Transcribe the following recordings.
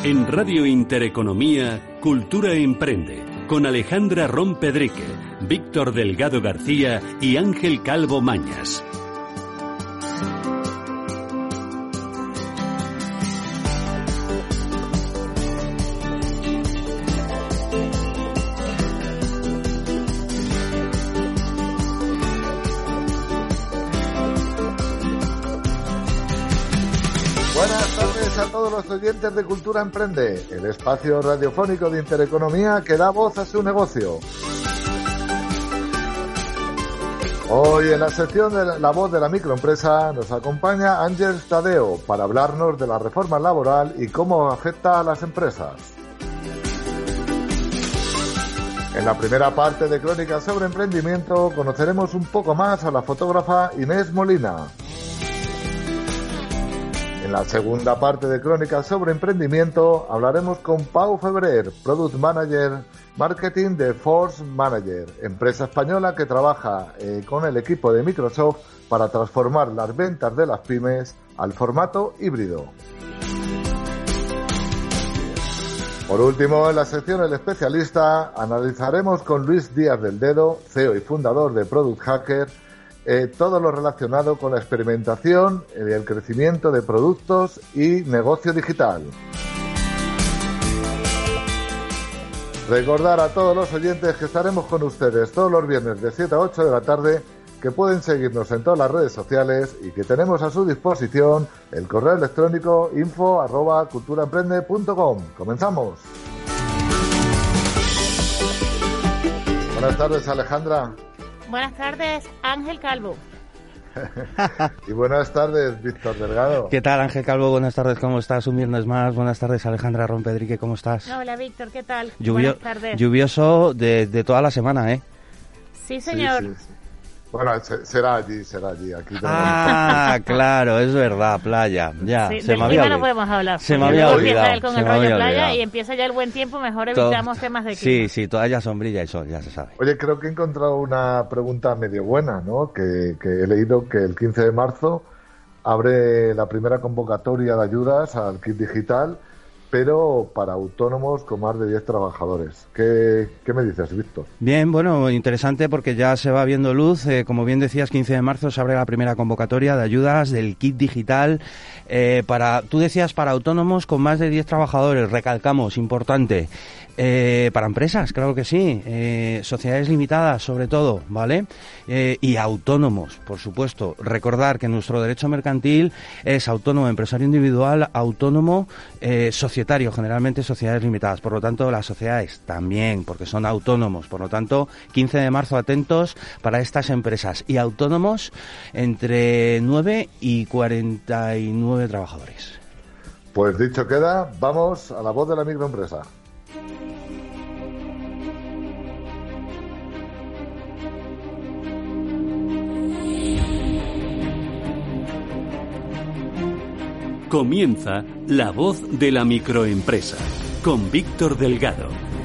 En Radio Intereconomía, Cultura Emprende, con Alejandra Rompedrique, Víctor Delgado García y Ángel Calvo Mañas. A todos los oyentes de Cultura Emprende, el espacio radiofónico de Intereconomía que da voz a su negocio. Hoy en la sección de La Voz de la Microempresa nos acompaña Ángel Tadeo para hablarnos de la reforma laboral y cómo afecta a las empresas. En la primera parte de Crónicas sobre Emprendimiento conoceremos un poco más a la fotógrafa Inés Molina. En la segunda parte de Crónicas sobre Emprendimiento hablaremos con Pau Febrer, Product Manager Marketing de Force Manager, empresa española que trabaja con el equipo de Microsoft para transformar las ventas de las pymes al formato híbrido. Por último, en la sección El Especialista analizaremos con Luis Díaz del Dedo, CEO y fundador de Product Hacker, todo lo relacionado con la experimentación y el crecimiento de productos y negocio digital. Recordar a todos los oyentes que estaremos con ustedes todos los viernes de 7 a 8 de la tarde, que pueden seguirnos en todas las redes sociales y que tenemos a su disposición el correo electrónico info@culturaemprende.com. ¡Comenzamos! Buenas tardes, Alejandra. Buenas tardes, Ángel Calvo. Y buenas tardes, Víctor Delgado. ¿Qué tal, Ángel Calvo? Buenas tardes, ¿cómo estás? Un viernes más. Buenas tardes, Alejandra Rompedrique, ¿cómo estás? Hola, Víctor, ¿qué tal? Buenas tardes. Lluvioso de toda la semana, ¿eh? Sí, señor. Sí. Bueno, será allí. Aquí claro, es verdad, playa. Ya, sí, se me había olvidado. No podemos hablar. Se me había olvidado. Empieza él con el rollo playa y empieza ya el buen tiempo, mejor evitamos temas de clima. Sí, toda ya sombrilla y sol, ya se sabe. Oye, creo que he encontrado una pregunta medio buena, ¿no? Que he leído que el 15 de marzo abre la primera convocatoria de ayudas al kit digital, pero para autónomos con más de 10 trabajadores. ¿Qué me dices, Víctor? Bien, bueno, interesante porque ya se va viendo luz. Como bien decías, 15 de marzo se abre la primera convocatoria de ayudas del kit digital tú decías para autónomos con más de 10 trabajadores, recalcamos, importante. Para empresas, claro que sí, sociedades limitadas sobre todo, ¿vale? Y autónomos, por supuesto. Recordar que nuestro derecho mercantil es autónomo, empresario individual, autónomo, societario, generalmente sociedades limitadas. Por lo tanto, las sociedades también, porque son autónomos. Por lo tanto, 15 de marzo atentos para estas empresas y autónomos entre 9 y 49 trabajadores. Pues dicho queda, vamos a la voz de la microempresa. Comienza La Voz de la Microempresa, con Víctor Delgado.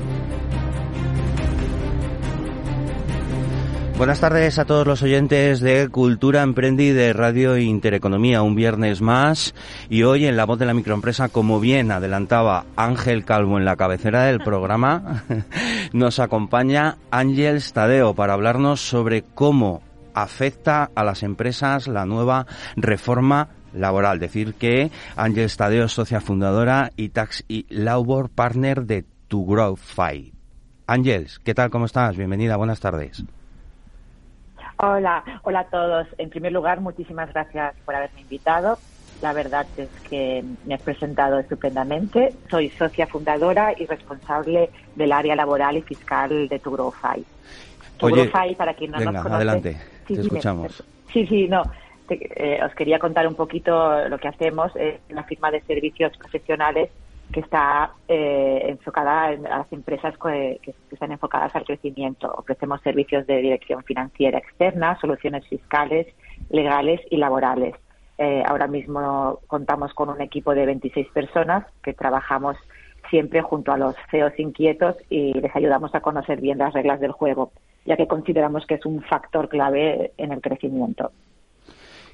Buenas tardes a todos los oyentes de Cultura Emprende y de Radio Intereconomía, un viernes más, y hoy en La Voz de la Microempresa, como bien adelantaba Ángel Calvo en la cabecera del programa, nos acompaña Ángel Tadeo para hablarnos sobre cómo afecta a las empresas la nueva reforma laboral. Decir que Ángel Tadeo es socia fundadora y Tax y Labor Partner de To Grow Fight. Ángel, ¿qué tal? ¿Cómo estás? Bienvenida, buenas tardes. Hola a todos. En primer lugar, muchísimas gracias por haberme invitado. La verdad es que me has presentado estupendamente. Soy socia fundadora y responsable del área laboral y fiscal de To Grow Fight. To Grow Fight, para quien no nos conoce... adelante, te escuchamos. Os quería contar un poquito lo que hacemos. Es una firma de servicios profesionales que está enfocada a las empresas que están enfocadas al crecimiento. Ofrecemos servicios de dirección financiera externa, soluciones fiscales, legales y laborales. Ahora mismo contamos con un equipo de 26 personas que trabajamos siempre junto a los CEOs inquietos y les ayudamos a conocer bien las reglas del juego, ya que consideramos que es un factor clave en el crecimiento.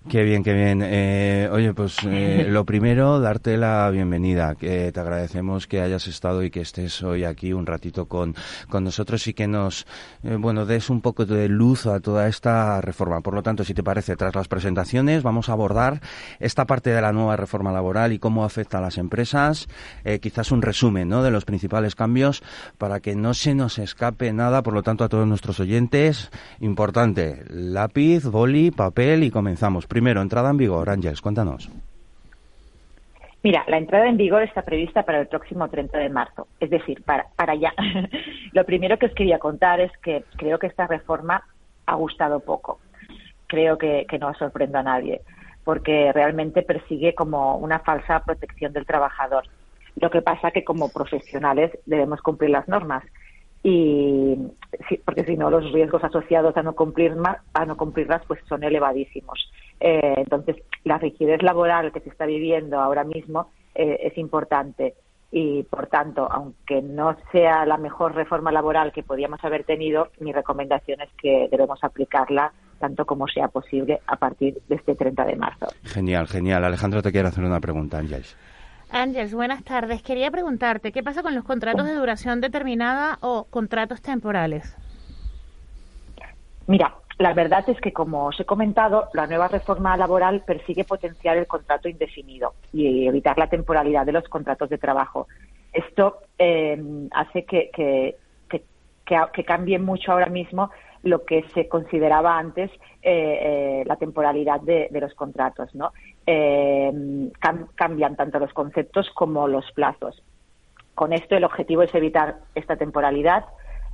Qué bien, qué bien. Oye, pues lo primero, darte la bienvenida. Que te agradecemos que hayas estado y que estés hoy aquí un ratito con nosotros y que nos, des un poco de luz a toda esta reforma. Por lo tanto, si te parece, tras las presentaciones vamos a abordar esta parte de la nueva reforma laboral y cómo afecta a las empresas. Quizás un resumen, ¿no?, de los principales cambios para que no se nos escape nada. Por lo tanto, a todos nuestros oyentes, importante, lápiz, boli, papel y comenzamos. Primero, entrada en vigor. Ángeles, cuéntanos. Mira, la entrada en vigor está prevista para el próximo 30 de marzo, es decir, para ya. Lo primero que os quería contar es que creo que esta reforma ha gustado poco. Creo que no sorprende a nadie, porque realmente persigue como una falsa protección del trabajador. Lo que pasa que como profesionales debemos cumplir las normas, porque si no los riesgos asociados a no cumplirlas pues son elevadísimos. Entonces la rigidez laboral que se está viviendo ahora mismo es importante y por tanto, aunque no sea la mejor reforma laboral que podíamos haber tenido, mi recomendación es que debemos aplicarla tanto como sea posible a partir de este 30 de marzo. Genial, genial. Alejandro te quiere hacer una pregunta, Ángeles. Ángeles, buenas tardes. Quería preguntarte, ¿qué pasa con los contratos de duración determinada o contratos temporales? Mira, la verdad es que, como os he comentado, la nueva reforma laboral persigue potenciar el contrato indefinido y evitar la temporalidad de los contratos de trabajo. Esto hace que cambie mucho ahora mismo lo que se consideraba antes la temporalidad de los contratos, ¿no? Cambian tanto los conceptos como los plazos. Con esto el objetivo es evitar esta temporalidad.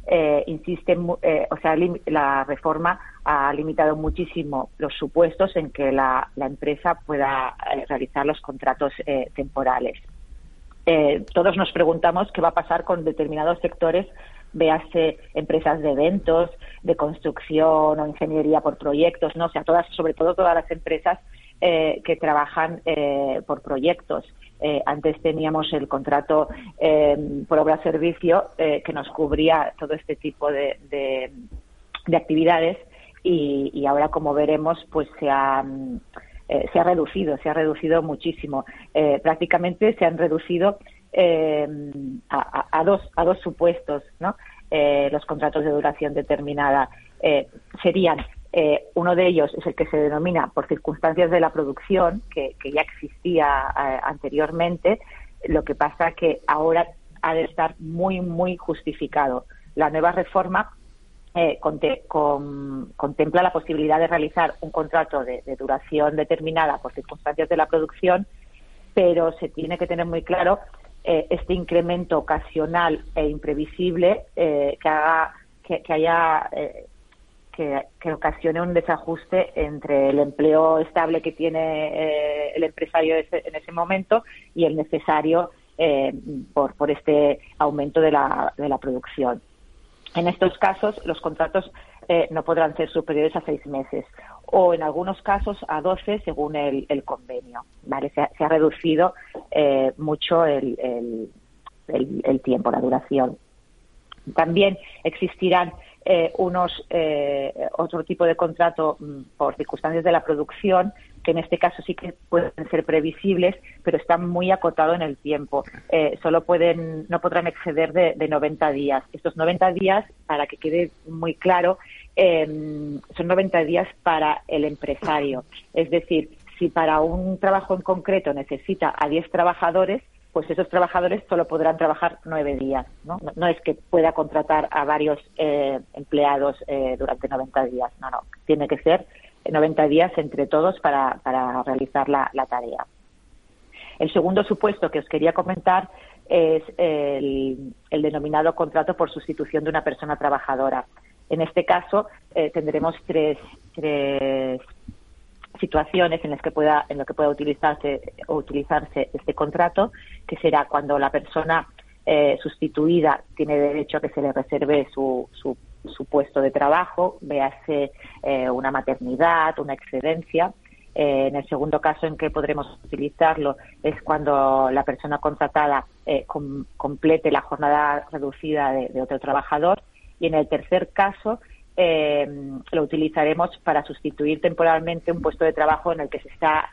La reforma ha limitado muchísimo los supuestos en que la empresa pueda realizar los contratos temporales. Todos nos preguntamos qué va a pasar con determinados sectores, véase empresas de eventos, de construcción o ingeniería por proyectos, ¿no? O sea, sobre todo todas las empresas que trabajan por proyectos. Antes teníamos el contrato por obra-servicio que nos cubría todo este tipo de actividades y ahora, como veremos, pues se ha reducido muchísimo. Prácticamente se han reducido a dos supuestos, ¿no? Los contratos de duración determinada serían uno de ellos es el que se denomina por circunstancias de la producción, que ya existía anteriormente. Lo que pasa que ahora ha de estar muy, muy justificado. La nueva reforma contempla la posibilidad de realizar un contrato de duración determinada por circunstancias de la producción, pero se tiene que tener muy claro este incremento ocasional e imprevisible que ocasione un desajuste entre el empleo estable que tiene el empresario en ese momento y el necesario por este aumento de la producción. En estos casos, los contratos no podrán ser superiores a 6 meses o, en algunos casos, a 12 según el convenio. ¿Vale? Se ha reducido mucho el tiempo, la duración. También existirán otro tipo de contrato por circunstancias de la producción, que en este caso sí que pueden ser previsibles, pero están muy acotados en el tiempo. No podrán exceder de 90 días. Estos 90 días, para que quede muy claro, son 90 días para el empresario. Es decir, si para un trabajo en concreto necesita a 10 trabajadores, pues esos trabajadores solo podrán trabajar 9 días, ¿no? No es que pueda contratar a varios empleados durante 90 días, no. Tiene que ser 90 días entre todos para realizar la tarea. El segundo supuesto que os quería comentar es el denominado contrato por sustitución de una persona trabajadora. En este caso tendremos tres situaciones en lo que pueda utilizarse este contrato, que será cuando la persona sustituida tiene derecho a que se le reserve su puesto de trabajo, véase una maternidad, una excedencia. En el segundo caso en que podremos utilizarlo es cuando la persona contratada complete la jornada reducida de otro trabajador. Y en el tercer caso lo utilizaremos para sustituir temporalmente un puesto de trabajo en el que se está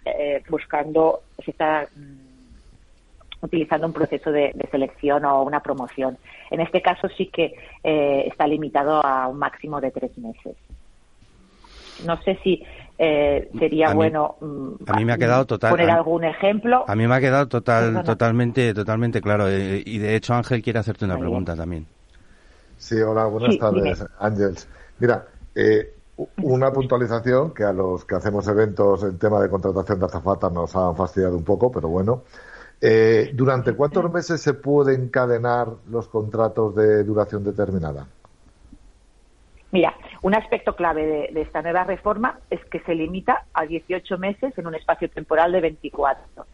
utilizando un proceso de selección o una promoción. En este caso sí que está limitado a un máximo de 3 meses. No sé si sería bueno a mí me ha quedado poner algún ejemplo. A mí me ha quedado totalmente claro. Y de hecho Ángel quiere hacerte una pregunta también. Sí, hola, buenas tardes, dime. Ángeles. Mira, una puntualización que a los que hacemos eventos en tema de contratación de azafatas nos han fastidiado un poco, pero bueno. ¿Durante cuántos meses se pueden encadenar los contratos de duración determinada? Mira, un aspecto clave de esta nueva reforma es que se limita a 18 meses en un espacio temporal de 24.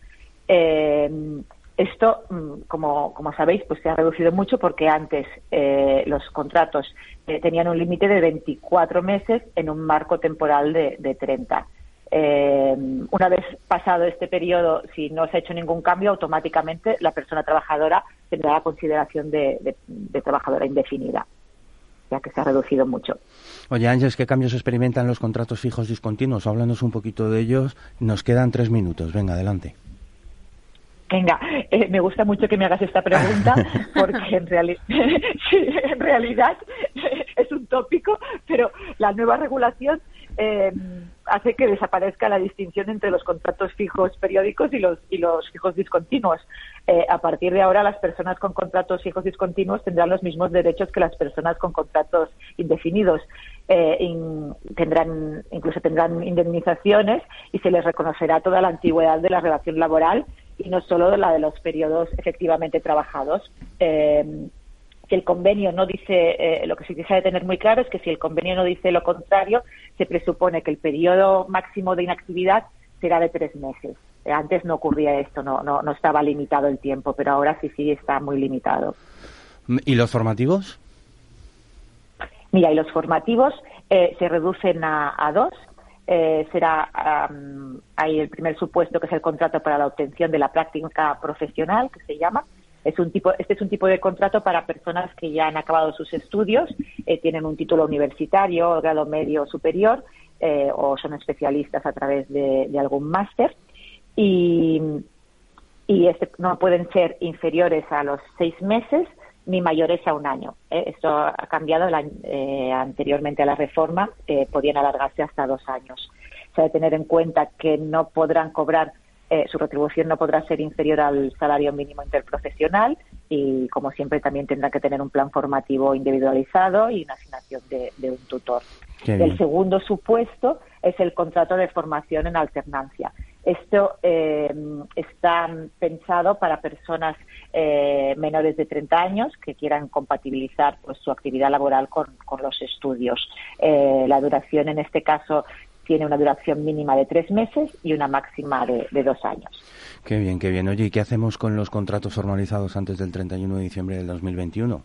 Esto, como sabéis, pues se ha reducido mucho porque antes los contratos tenían un límite de 24 meses en un marco temporal de 30. Una vez pasado este periodo, si no se ha hecho ningún cambio, automáticamente la persona trabajadora tendrá la consideración de trabajadora indefinida, ya que se ha reducido mucho. Oye, Ángeles, ¿qué cambios experimentan los contratos fijos discontinuos? Háblanos un poquito de ellos. Nos quedan 3 minutos. Venga, adelante. Venga, me gusta mucho que me hagas esta pregunta porque en realidad es un tópico, pero la nueva regulación hace que desaparezca la distinción entre los contratos fijos periódicos y los fijos discontinuos. A partir de ahora, las personas con contratos fijos discontinuos tendrán los mismos derechos que las personas con contratos indefinidos. Incluso tendrán indemnizaciones y se les reconocerá toda la antigüedad de la relación laboral y no solo la de los periodos efectivamente trabajados. Si el convenio no dice, lo que sí que se ha de tener muy claro es que si el convenio no dice lo contrario, se presupone que el periodo máximo de inactividad será de 3 meses. Antes no ocurría esto, no estaba limitado el tiempo, pero ahora sí está muy limitado. ¿Y los formativos? Mira, y los formativos se reducen a 2. Hay el primer supuesto, que es el contrato para la obtención de la práctica profesional, que se llama. Este es un tipo de contrato para personas que ya han acabado sus estudios, tienen un título universitario, grado medio o superior, o son especialistas a través de algún máster, y no pueden ser inferiores a los 6 meses ni mayores a 1 año. Esto ha cambiado anteriormente a la reforma, podían alargarse hasta 2 años. Se ha de tener en cuenta que no podrán cobrar, su retribución no podrá ser inferior al salario mínimo interprofesional y, como siempre, también tendrán que tener un plan formativo individualizado y una asignación de un tutor. El segundo supuesto es el contrato de formación en alternancia. Esto está pensado para personas menores de 30 años que quieran compatibilizar pues su actividad laboral con los estudios. La duración en este caso tiene una duración mínima de 3 meses y una máxima de 2 años. Qué bien, qué bien. Oye, ¿y qué hacemos con los contratos formalizados antes del 31 de diciembre del 2021?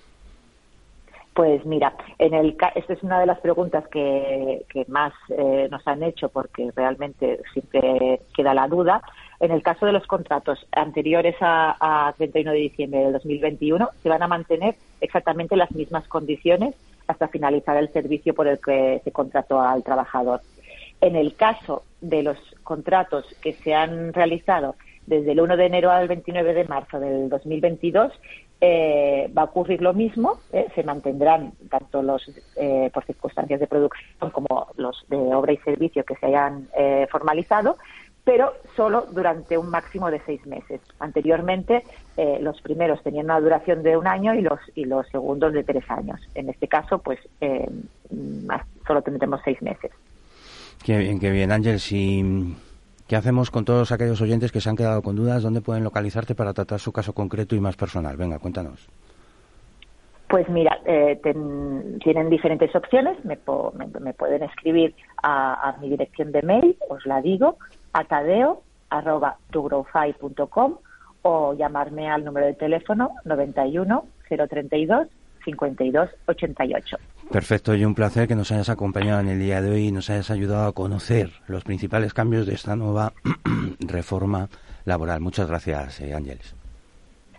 Pues mira, esta es una de las preguntas que más nos han hecho, porque realmente siempre queda la duda. En el caso de los contratos anteriores a 31 de diciembre del 2021, se van a mantener exactamente las mismas condiciones hasta finalizar el servicio por el que se contrató al trabajador. En el caso de los contratos que se han realizado desde el 1 de enero al 29 de marzo del 2022, va a ocurrir lo mismo, se mantendrán tanto los por circunstancias de producción como los de obra y servicio que se hayan formalizado, pero solo durante un máximo de 6 meses. Anteriormente, los primeros tenían una duración de 1 año y los segundos de 3 años. En este caso, pues solo tendremos 6 meses. Qué bien, Ángeles. ¿Y qué hacemos con todos aquellos oyentes que se han quedado con dudas? ¿Dónde pueden localizarte para tratar su caso concreto y más personal? Venga, cuéntanos. Pues mira, tienen diferentes opciones. Me pueden escribir a mi dirección de mail, os la digo, a tadeo@togrowfy.com, o llamarme al número de teléfono 91 032 52 88. Perfecto, y un placer que nos hayas acompañado en el día de hoy y nos hayas ayudado a conocer los principales cambios de esta nueva reforma laboral. Muchas gracias, Ángeles.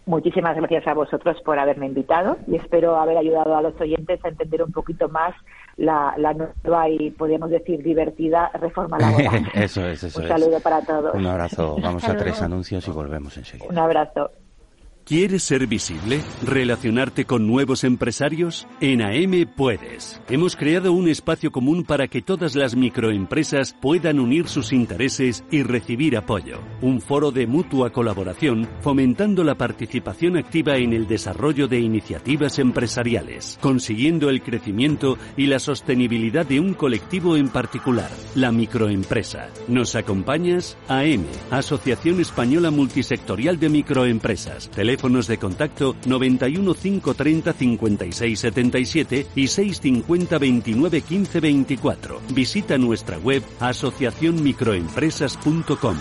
muchísimas gracias a vosotros por haberme invitado y espero haber ayudado a los oyentes a entender un poquito más la nueva y, podríamos decir, divertida reforma laboral. Eso es. Un saludo para todos. Un abrazo. Vamos a 3 anuncios y volvemos enseguida. Un abrazo. ¿Quieres ser visible? ¿Relacionarte con nuevos empresarios? En AM puedes. Hemos creado un espacio común para que todas las microempresas puedan unir sus intereses y recibir apoyo. Un foro de mutua colaboración fomentando la participación activa en el desarrollo de iniciativas empresariales, consiguiendo el crecimiento y la sostenibilidad de un colectivo en particular, la microempresa. ¿Nos acompañas? AM, Asociación Española Multisectorial de Microempresas. Teléfonos de contacto 91 530 56 77 y 650 29 15 24. Visita nuestra web asociacionmicroempresas.com.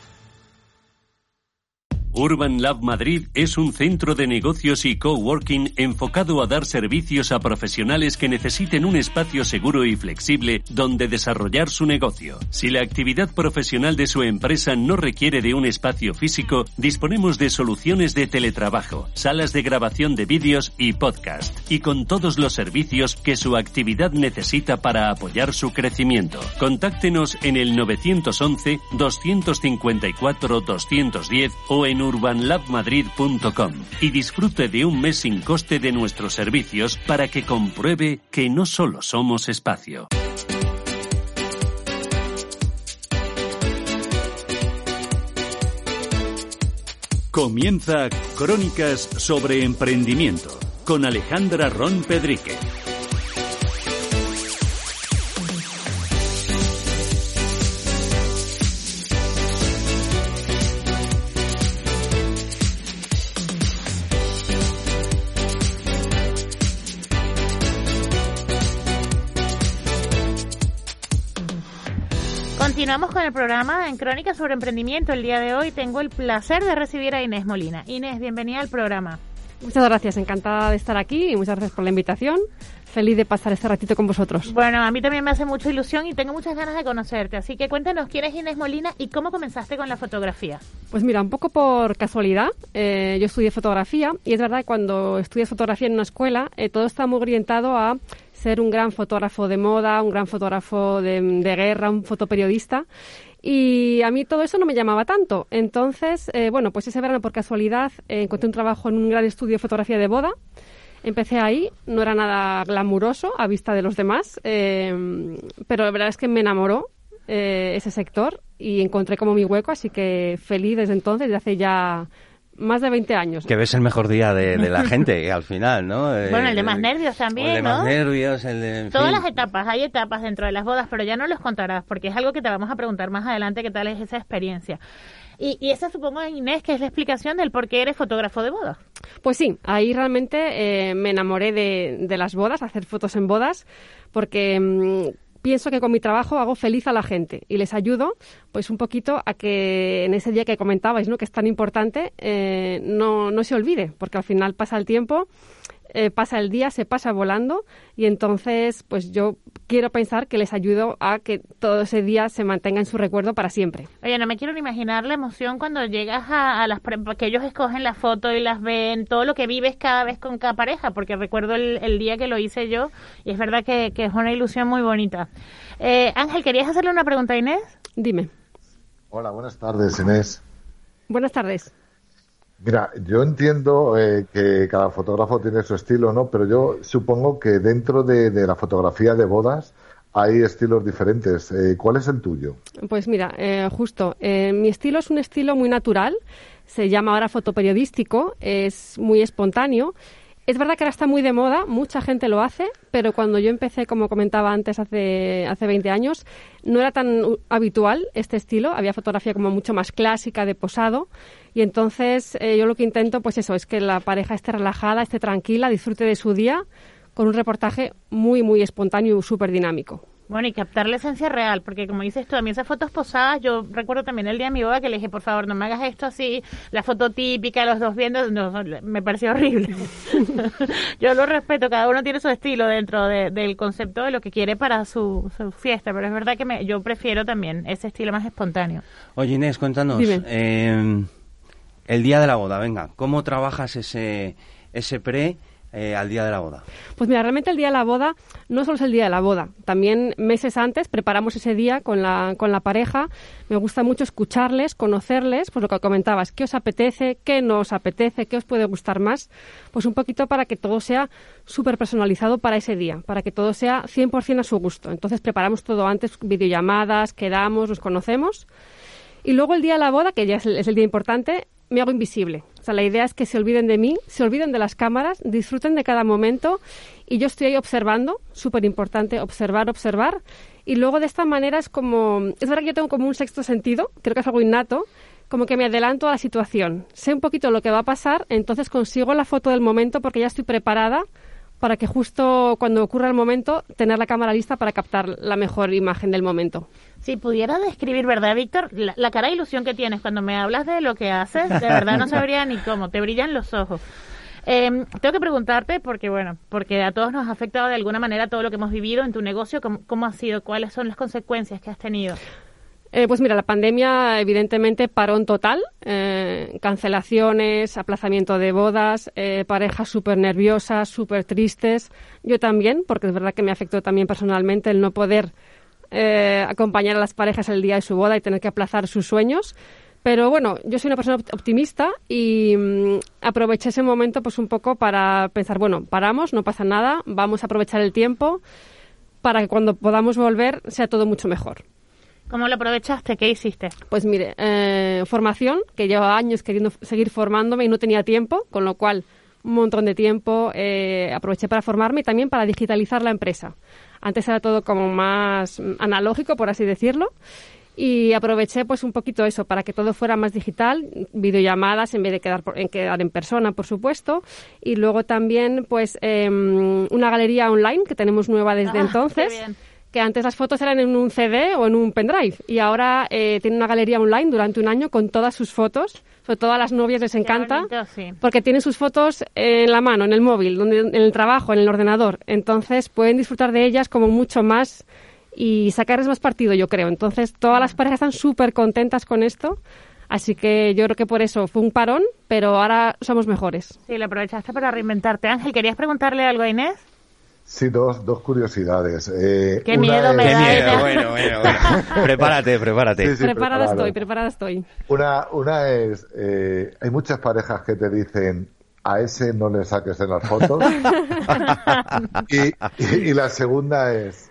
Urban Lab Madrid es un centro de negocios y coworking enfocado a dar servicios a profesionales que necesiten un espacio seguro y flexible donde desarrollar su negocio. Si la actividad profesional de su empresa no requiere de un espacio físico, disponemos de soluciones de teletrabajo, salas de grabación de vídeos y podcast, y con todos los servicios que su actividad necesita para apoyar su crecimiento. Contáctenos en el 911 254 210 o en urbanlabmadrid.com y disfrute de un mes sin coste de nuestros servicios para que compruebe que no solo somos espacio. Comienza Crónicas sobre Emprendimiento con Alejandra Ron Pedrique. Continuamos con el programa en Crónicas sobre Emprendimiento. El día de hoy tengo el placer de recibir a Inés Molina. Inés, bienvenida al programa. Muchas gracias, encantada de estar aquí y muchas gracias por la invitación. Feliz de pasar este ratito con vosotros. Bueno, a mí también me hace mucha ilusión y tengo muchas ganas de conocerte. Así que cuéntanos quién es Inés Molina y cómo comenzaste con la fotografía. Pues mira, un poco por casualidad, yo estudié fotografía y es verdad que cuando estudias fotografía en una escuela, todo está muy orientado a ser un gran fotógrafo de moda, un gran fotógrafo de guerra, un fotoperiodista. Y a mí todo eso no me llamaba tanto. Entonces, pues ese verano por casualidad encontré un trabajo en un gran estudio de fotografía de boda. Empecé ahí, no era nada glamuroso a vista de los demás, pero la verdad es que me enamoró ese sector y encontré como mi hueco, así que feliz desde entonces, desde hace ya más de 20 años. Que ves el mejor día de la gente al final, ¿no? Bueno, el de más nervios también, el de más nervios, el de... Todas las etapas, hay etapas dentro de las bodas, pero ya no los contarás, porque es algo que te vamos a preguntar más adelante, qué tal es esa experiencia. Y esa supongo, Inés, que es la explicación del por qué eres fotógrafo de bodas. Pues sí, ahí realmente me enamoré de las bodas, hacer fotos en bodas, porque pienso que con mi trabajo hago feliz a la gente y les ayudo pues un poquito a que en ese día que comentabais, ¿no?, que es tan importante, no se olvide, porque al final pasa el tiempo, pasa el día, se pasa volando y entonces pues yo quiero pensar que les ayudo a que todo ese día se mantenga en su recuerdo para siempre. Oye, no me quiero ni imaginar la emoción cuando llegas a las que ellos escogen la foto y las ven, todo lo que vives cada vez con cada pareja, porque recuerdo el día que lo hice yo y es verdad que es una ilusión muy bonita. Ángel, ¿querías hacerle una pregunta a Inés? Dime. Hola, buenas tardes, Inés. Buenas tardes. Mira, yo entiendo que cada fotógrafo tiene su estilo, ¿no? Pero yo supongo que dentro de la fotografía de bodas hay estilos diferentes. ¿Cuál es el tuyo? Pues mira, justo, mi estilo es un estilo muy natural, se llama ahora fotoperiodístico, es muy espontáneo. Es verdad que ahora está muy de moda, mucha gente lo hace, pero cuando yo empecé, como comentaba antes, hace 20 años, no era tan habitual este estilo. Había fotografía como mucho más clásica, de posado, y entonces yo lo que intento, pues eso, es que la pareja esté relajada, esté tranquila, disfrute de su día, con un reportaje muy, muy espontáneo y súper dinámico. Bueno, y captar la esencia real, porque como dices tú, a mí esas fotos posadas, yo recuerdo también el día de mi boda que le dije, por favor, no me hagas esto así, la foto típica, los dos viendo, no, me pareció horrible. Yo lo respeto, cada uno tiene su estilo dentro del concepto de lo que quiere para su fiesta, pero es verdad que yo prefiero también ese estilo más espontáneo. Oye, Inés, cuéntanos, Dime. El día de la boda, venga, ¿cómo trabajas ese pre al día de la boda? Pues mira, realmente el día de la boda no solo es el día de la boda, también meses antes preparamos ese día con la pareja. Me gusta mucho escucharles, conocerles, pues lo que comentabas, qué os apetece, qué no os apetece, qué os puede gustar más, pues un poquito para que todo sea súper personalizado para ese día, para que todo sea 100% a su gusto. Entonces preparamos todo antes, videollamadas, quedamos, nos conocemos. Y luego el día de la boda, que ya es el día importante, me hago invisible. O sea, la idea es que se olviden de mí, se olviden de las cámaras, disfruten de cada momento y yo estoy ahí observando, súper importante, observar. Y luego de esta manera es verdad que yo tengo como un sexto sentido, creo que es algo innato, como que me adelanto a la situación. Sé un poquito lo que va a pasar, entonces consigo la foto del momento porque ya estoy preparada para que justo cuando ocurra el momento tener la cámara lista para captar la mejor imagen del momento. Si pudiera describir, ¿verdad, Víctor? La cara de ilusión que tienes cuando me hablas de lo que haces, de verdad no sabría ni cómo, te brillan los ojos. Tengo que preguntarte, porque a todos nos ha afectado de alguna manera todo lo que hemos vivido en tu negocio, ¿cómo ha sido? ¿Cuáles son las consecuencias que has tenido? Pues mira, la pandemia evidentemente parón total, cancelaciones, aplazamiento de bodas, parejas súper nerviosas, súper tristes. Yo también, porque es verdad que me afectó también personalmente el no poder acompañar a las parejas el día de su boda y tener que aplazar sus sueños. Pero bueno, yo soy una persona optimista y aproveché ese momento pues un poco para pensar, bueno, paramos, no pasa nada, vamos a aprovechar el tiempo para que cuando podamos volver sea todo mucho mejor. ¿Cómo lo aprovechaste? ¿Qué hiciste? Pues mire, formación, que llevaba años queriendo seguir formándome y no tenía tiempo, con lo cual un montón de tiempo aproveché para formarme y también para digitalizar la empresa. Antes era todo como más analógico, por así decirlo, y aproveché pues un poquito eso para que todo fuera más digital, videollamadas en vez de quedar en persona, por supuesto, y luego también pues una galería online que tenemos nueva desde entonces. Qué bien. Que antes las fotos eran en un CD o en un pendrive y ahora tiene una galería online durante un año con todas sus fotos. Sobre todo a las novias les encanta bonito, sí. Porque tienen sus fotos en la mano, en el móvil, en el trabajo, en el ordenador. Entonces pueden disfrutar de ellas como mucho más y sacarles más partido, yo creo. Entonces todas las parejas están súper contentas con esto. Así que yo creo que por eso fue un parón, pero ahora somos mejores. Sí, lo aprovechaste para reinventarte. Ángel, ¿querías preguntarle algo a Inés? Sí, dos curiosidades. Qué miedo me da. Qué miedo, bueno. Prepárate. Sí, Preparada estoy. Una es, hay muchas parejas que te dicen, a ese no le saques en las fotos. y la segunda es,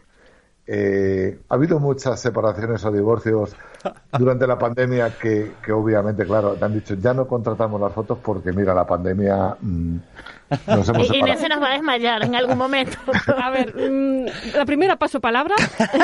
ha habido muchas separaciones o divorcios durante la pandemia que obviamente, claro, te han dicho, ya no contratamos las fotos porque, mira, la pandemia nos hemos separado. Inés se nos va a desmayar en algún momento. A ver, la primera paso palabra.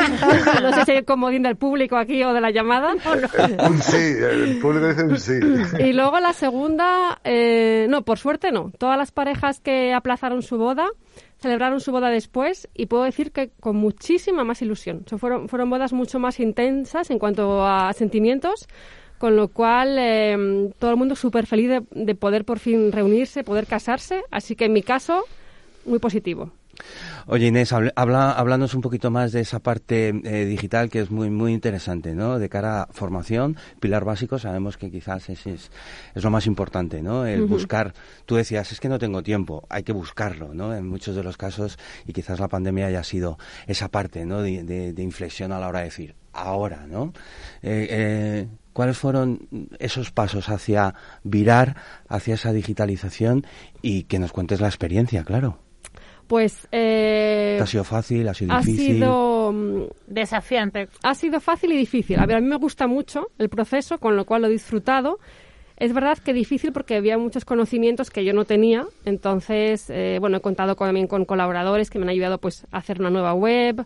No sé si hay el comodín del público aquí o de la llamada. Un sí, el público dice un sí. Y luego la segunda, no, por suerte no. Todas las parejas que aplazaron su boda celebraron su boda después y puedo decir que con muchísima más ilusión. Fueron bodas mucho más intensas en cuanto a sentimientos, con lo cual todo el mundo súper feliz de poder por fin reunirse, poder casarse. Así que en mi caso, muy positivo. Oye, Inés, háblanos un poquito más de esa parte digital que es muy muy interesante, ¿no? De cara a formación, pilar básico, sabemos que quizás es lo más importante, ¿no? El buscar, tú decías, es que no tengo tiempo, hay que buscarlo, ¿no? En muchos de los casos, y quizás la pandemia haya sido esa parte, ¿no? De inflexión a la hora de decir, ahora, ¿no? ¿Cuáles fueron esos pasos hacia virar, hacia esa digitalización? Y que nos cuentes la experiencia, claro. Pues ¿ha sido fácil? ¿Ha sido difícil? Ha sido desafiante. Ha sido fácil y difícil. A ver, a mí me gusta mucho el proceso, con lo cual lo he disfrutado. Es verdad que difícil porque había muchos conocimientos que yo no tenía. Entonces, he contado también con colaboradores que me han ayudado pues a hacer una nueva web.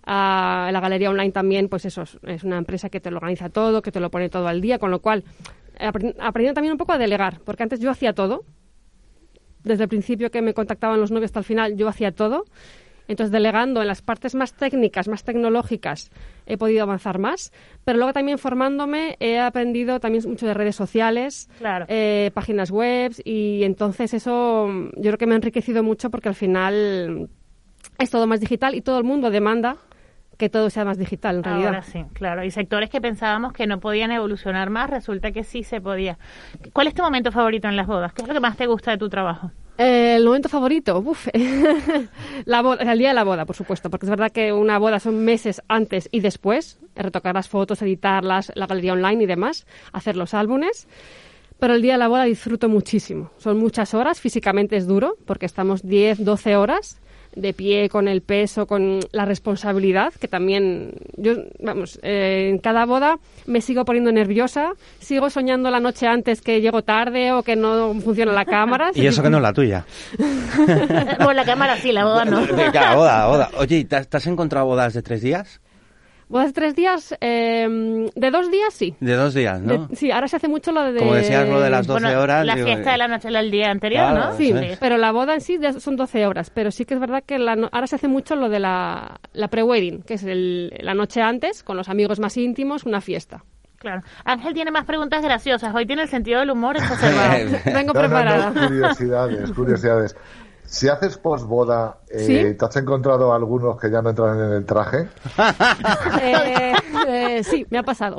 La galería online también, pues eso, es una empresa que te lo organiza todo, que te lo pone todo al día, con lo cual aprendiendo también un poco a delegar, porque antes yo hacía todo. Desde el principio que me contactaban los novios hasta el final, yo hacía todo. Entonces, delegando en las partes más técnicas, más tecnológicas, he podido avanzar más. Pero luego también formándome, he aprendido también mucho de redes sociales, claro. Páginas web, y entonces eso yo creo que me ha enriquecido mucho porque al final es todo más digital y todo el mundo demanda que todo sea más digital, en realidad. Ahora sí, claro. Y sectores que pensábamos que no podían evolucionar más, resulta que sí se podía. ¿Cuál es tu momento favorito en las bodas? ¿Qué es lo que más te gusta de tu trabajo? El momento favorito, la boda, el día de la boda, por supuesto, porque es verdad que una boda son meses antes y después, retocar las fotos, editarlas, la galería online y demás, hacer los álbumes. Pero el día de la boda disfruto muchísimo. Son muchas horas, físicamente es duro, porque estamos 10, 12 horas de pie, con el peso, con la responsabilidad, que también, en cada boda me sigo poniendo nerviosa, sigo soñando la noche antes que llego tarde o que no funciona la cámara. Y eso que no es la tuya. Bueno, la cámara sí, la boda no. Claro, boda. Oye, ¿te has encontrado bodas de 3 días? Bodas de 3 días, de 2 días sí. De 2 días, ¿no? Sí, ahora se hace mucho lo de... Como decías, lo de las 12 horas... La fiesta de la noche del día anterior, claro, ¿no? Sí, pero la boda en sí son 12 horas, pero sí que es verdad que ahora se hace mucho lo de la pre-wedding, que es la noche antes, con los amigos más íntimos, una fiesta. Claro. Ángel tiene más preguntas graciosas. Hoy tiene el sentido del humor exacerbado. Vengo preparada. Curiosidades. Si haces posboda, ¿Sí? ¿te has encontrado algunos que ya no entran en el traje? Sí, me ha pasado.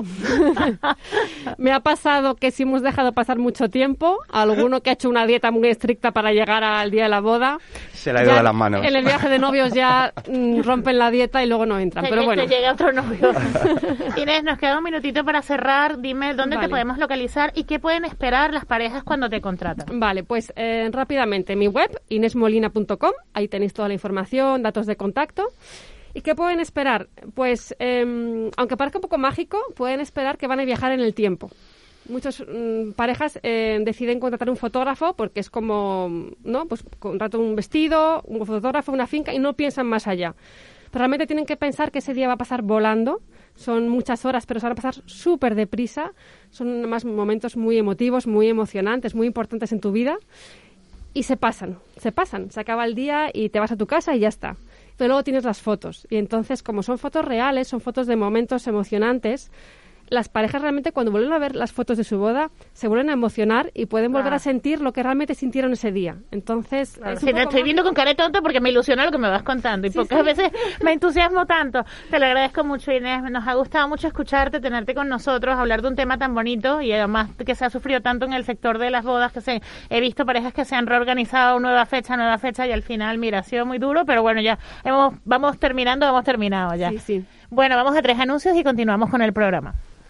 Me ha pasado que si hemos dejado pasar mucho tiempo, alguno que ha hecho una dieta muy estricta para llegar al día de la boda, se le ha ido de las manos. En el viaje de novios ya rompen la dieta y luego no entran. Pero bueno. Te llega otro novio. Inés, nos queda un minutito para cerrar. Dime dónde te podemos localizar y qué pueden esperar las parejas cuando te contratan. Vale, pues rápidamente, mi web, inesmolina.com, ahí tenéis toda la información, datos de contacto. ¿Y qué pueden esperar? Pues, aunque parezca un poco mágico, pueden esperar que van a viajar en el tiempo. Muchas parejas deciden contratar un fotógrafo porque es como, ¿no? Pues contrato un vestido, un fotógrafo, una finca y no piensan más allá. Pero realmente tienen que pensar que ese día va a pasar volando. Son muchas horas, pero se van a pasar súper deprisa. Son además momentos muy emotivos, muy emocionantes, muy importantes en tu vida. Y se pasan. Se acaba el día y te vas a tu casa y ya está. Pero luego tienes las fotos. Y entonces, como son fotos reales, son fotos de momentos emocionantes, las parejas realmente cuando vuelven a ver las fotos de su boda se vuelven a emocionar y pueden volver a sentir lo que realmente sintieron ese día. Entonces, sí, te estoy viendo con cara de tonto porque me ilusiona lo que me vas contando y pocas veces me entusiasmo tanto. Te lo agradezco mucho, Inés. Nos ha gustado mucho escucharte, tenerte con nosotros, hablar de un tema tan bonito y además que se ha sufrido tanto en el sector de las bodas, que he visto parejas que se han reorganizado nueva fecha y al final, mira, ha sido muy duro, pero bueno, ya hemos terminado ya. Sí. Bueno, vamos a 3 anuncios y continuamos con el programa.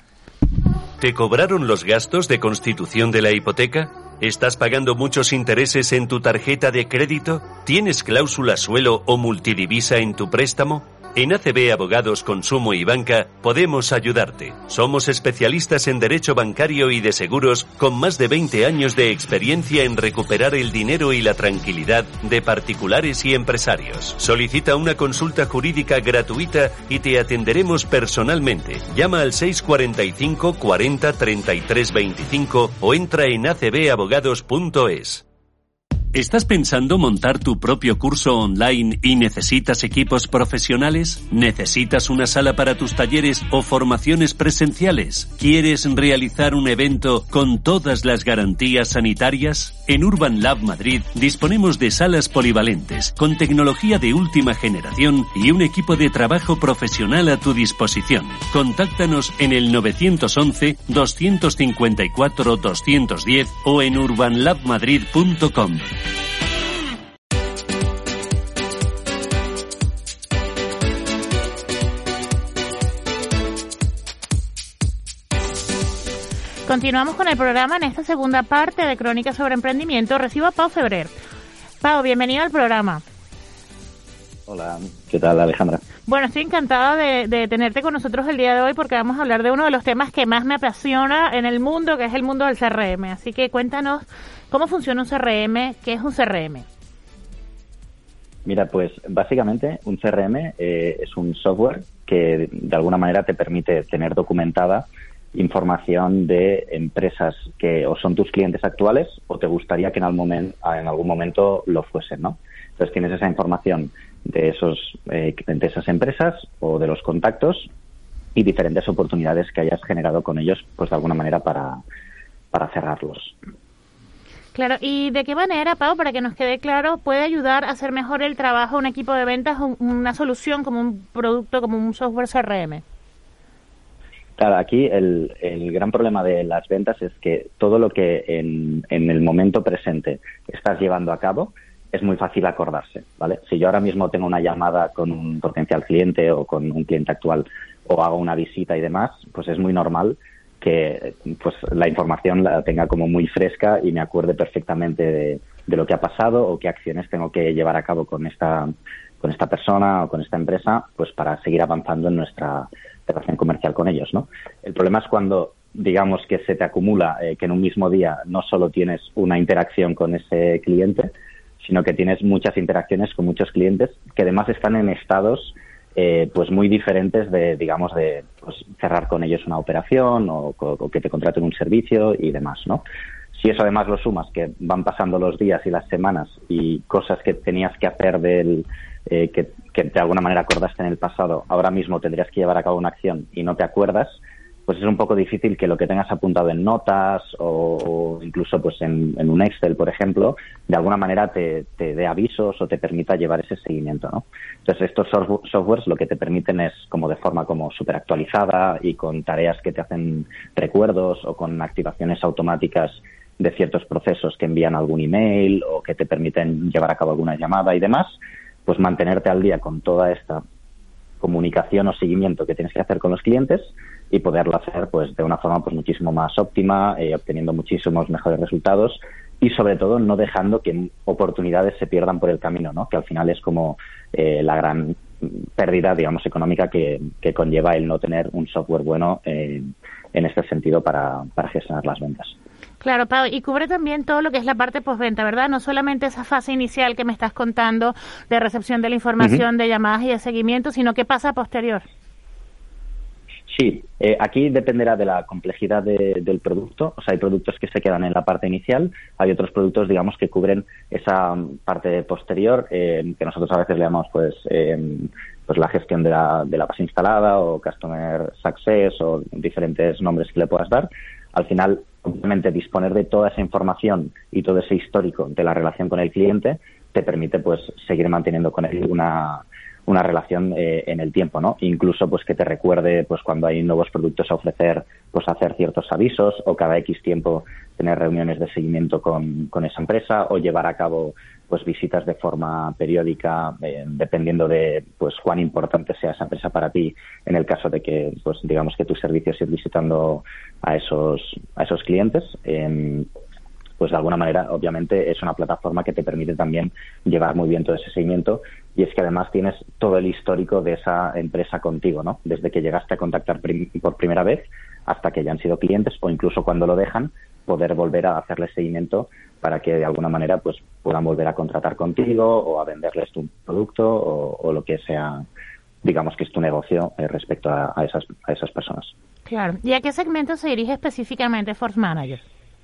¿Te cobraron los gastos de constitución de la hipoteca? ¿Estás pagando muchos intereses en tu tarjeta de crédito? ¿Tienes cláusula suelo o multidivisa en tu préstamo? En ACB Abogados, Consumo y Banca podemos ayudarte. Somos especialistas en derecho bancario y de seguros con más de 20 años de experiencia en recuperar el dinero y la tranquilidad de particulares y empresarios. Solicita una consulta jurídica gratuita y te atenderemos personalmente. Llama al 645 40 33 25 o entra en acbabogados.es. ¿Estás pensando montar tu propio curso online y necesitas equipos profesionales? ¿Necesitas una sala para tus talleres o formaciones presenciales? ¿Quieres realizar un evento con todas las garantías sanitarias? En Urban Lab Madrid disponemos de salas polivalentes, con tecnología de última generación y un equipo de trabajo profesional a tu disposición. Contáctanos en el 911 254 210 o en urbanlabmadrid.com. Continuamos con el programa. En esta segunda parte de Crónicas sobre Emprendimiento recibo a Pau Febrer. Pau, bienvenido al programa. Hola, ¿qué tal, Alejandra? Bueno, estoy encantada de tenerte con nosotros el día de hoy porque vamos a hablar de uno de los temas que más me apasiona en el mundo, que es el mundo del CRM. Así que cuéntanos cómo funciona un CRM, qué es un CRM. Mira, pues básicamente un CRM es un software que de alguna manera te permite tener documentada información de empresas que o son tus clientes actuales o te gustaría que en algún momento lo fuesen, ¿no? Entonces tienes esa información de esas empresas o de los contactos y diferentes oportunidades que hayas generado con ellos, pues de alguna manera para cerrarlos. Claro, ¿y de qué manera, Pau, para que nos quede claro, puede ayudar a hacer mejor el trabajo un equipo de ventas, una solución como un producto, como un software CRM? Claro, aquí el gran problema de las ventas es que todo lo que en el momento presente estás llevando a cabo es muy fácil acordarse, ¿vale? Si yo ahora mismo tengo una llamada con un potencial cliente o con un cliente actual o hago una visita y demás, pues es muy normal que pues la información la tenga como muy fresca y me acuerde perfectamente de lo que ha pasado o qué acciones tengo que llevar a cabo con esta persona o con esta empresa, pues para seguir avanzando en nuestra relación comercial con ellos, ¿no? El problema es cuando, digamos, que se te acumula, que en un mismo día no solo tienes una interacción con ese cliente, sino que tienes muchas interacciones con muchos clientes que además están en estados pues muy diferentes de, digamos, de pues, cerrar con ellos una operación o que te contraten un servicio y demás, ¿no? Si eso además lo sumas, que van pasando los días y las semanas y cosas que tenías que hacer que de alguna manera acordaste en el pasado, ahora mismo tendrías que llevar a cabo una acción y no te acuerdas, pues es un poco difícil que lo que tengas apuntado en notas o incluso pues en un Excel, por ejemplo, de alguna manera te dé avisos o te permita llevar ese seguimiento, ¿no? Entonces, estos softwares lo que te permiten es como de forma como súper actualizada y con tareas que te hacen recuerdos o con activaciones automáticas de ciertos procesos que envían algún email o que te permiten llevar a cabo alguna llamada y demás, pues mantenerte al día con toda esta comunicación o seguimiento que tienes que hacer con los clientes y poderlo hacer pues de una forma pues muchísimo más óptima, obteniendo muchísimos mejores resultados y sobre todo no dejando que oportunidades se pierdan por el camino, ¿no? Que al final es como la gran pérdida, digamos, económica que conlleva el no tener un software bueno en este sentido para gestionar las ventas. Claro, Pau, y cubre también todo lo que es la parte postventa, ¿verdad? No solamente esa fase inicial que me estás contando de recepción de la información, de llamadas y de seguimiento, sino qué pasa posterior. Sí, aquí dependerá de la complejidad del producto. O sea, hay productos que se quedan en la parte inicial, hay otros productos, digamos, que cubren esa parte posterior, que nosotros a veces le llamamos, pues la gestión de la base instalada o Customer Success o diferentes nombres que le puedas dar. Al final, obviamente, disponer de toda esa información y todo ese histórico de la relación con el cliente te permite, pues, seguir manteniendo con él una relación en el tiempo, ¿no? Incluso pues que te recuerde pues cuando hay nuevos productos a ofrecer, pues hacer ciertos avisos o cada X tiempo tener reuniones de seguimiento con esa empresa o llevar a cabo pues visitas de forma periódica dependiendo de pues cuán importante sea esa empresa para ti en el caso de que pues digamos que tus servicios ir visitando a esos clientes. Pues de alguna manera, obviamente, es una plataforma que te permite también llevar muy bien todo ese seguimiento y es que además tienes todo el histórico de esa empresa contigo, ¿no? Desde que llegaste a contactar por primera vez hasta que ya han sido clientes o incluso cuando lo dejan, poder volver a hacerles seguimiento para que de alguna manera pues puedan volver a contratar contigo o a venderles tu producto o lo que sea, digamos que es tu negocio respecto a esas personas. Claro. ¿Y a qué segmento se dirige específicamente Force Manager?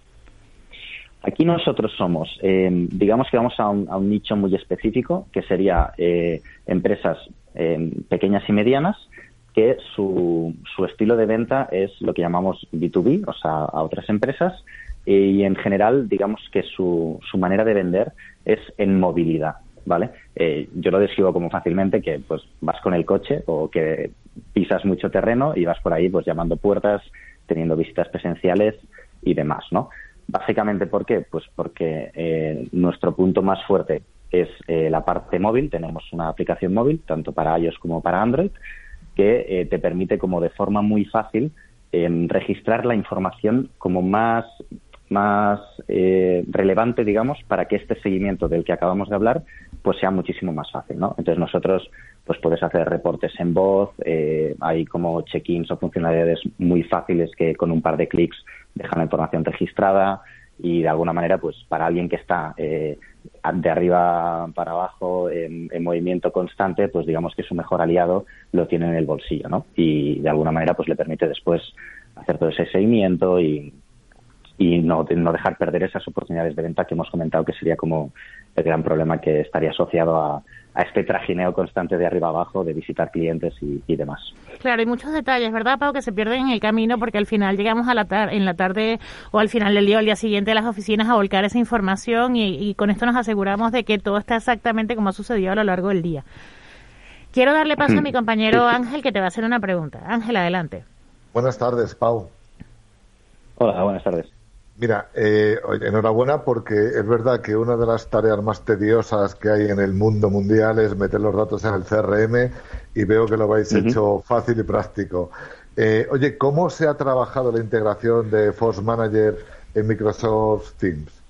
Aquí nosotros somos, digamos que vamos a un nicho muy específico, que sería empresas pequeñas y medianas, que su estilo de venta es lo que llamamos B2B, o sea, a otras empresas, y en general, digamos que su manera de vender es en movilidad, ¿vale? Yo lo describo como fácilmente que pues vas con el coche o que pisas mucho terreno y vas por ahí pues llamando puertas, teniendo visitas presenciales y demás, ¿no? Básicamente, ¿por qué? Pues porque nuestro punto más fuerte es la parte móvil. Tenemos una aplicación móvil, tanto para iOS como para Android, que te permite como de forma muy fácil registrar la información como más relevante, digamos, para que este seguimiento del que acabamos de hablar pues sea muchísimo más fácil, ¿no? Entonces nosotros pues puedes hacer reportes en voz, hay como check-ins o funcionalidades muy fáciles que con un par de clics dejan la información registrada y de alguna manera pues para alguien que está de arriba para abajo en movimiento constante, pues digamos que su mejor aliado lo tiene en el bolsillo, ¿no? Y de alguna manera pues le permite después hacer todo ese seguimiento y y no dejar perder esas oportunidades de venta que hemos comentado, que sería como el gran problema que estaría asociado a este trajineo constante de arriba abajo, de visitar clientes y demás. Claro, hay muchos detalles, ¿verdad, Pau?, que se pierden en el camino, porque al final llegamos en la tarde o al final del día o al día siguiente a las oficinas a volcar esa información y con esto nos aseguramos de que todo está exactamente como ha sucedido a lo largo del día. Quiero darle paso a mi compañero Ángel, que te va a hacer una pregunta. Ángel, adelante. Buenas tardes, Pau. Hola, buenas tardes. Mira, enhorabuena, porque es verdad que una de las tareas más tediosas que hay en el mundo mundial es meter los datos en el CRM, y veo que lo habéis hecho fácil y práctico. Oye, ¿cómo se ha trabajado la integración de Force Manager en Microsoft Teams?